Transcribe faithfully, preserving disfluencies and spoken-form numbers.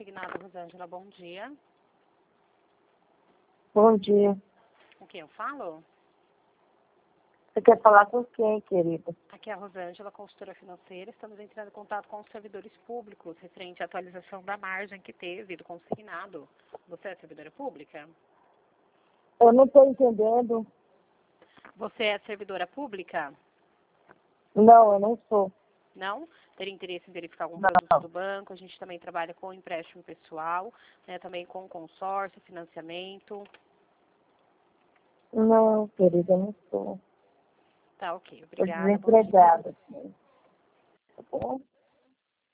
consignado, Rosângela, bom dia. Bom dia. Com quem eu falo? Você quer falar com quem, querida? Aqui é a Rosângela, consultora financeira. Estamos entrando em contato com os servidores públicos referente à atualização da margem que teve do consignado. Você é servidora pública? Eu não estou entendendo. Você é servidora pública? Não, eu não sou. Não? Teria interesse em verificar algum Não. produto do banco? A gente também trabalha com empréstimo pessoal, né, também com consórcio, financiamento. Não, querida, eu não sou. Tá, ok. Estou Obrigada. Bom dia. desempregada. Tá bom?